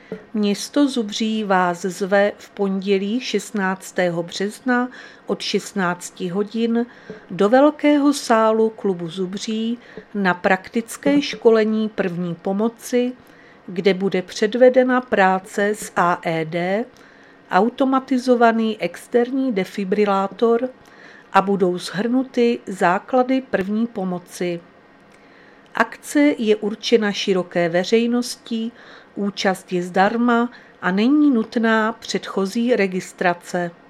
Město Zubří vás zve v pondělí 16. března od 16 hodin do velkého sálu klubu Zubří na praktické školení první pomoci, kde bude předvedena práce s AED, automatizovaný externí defibrilátor a budou shrnuty základy první pomoci. Akce je určena široké veřejnosti, účast je zdarma a není nutná předchozí registrace.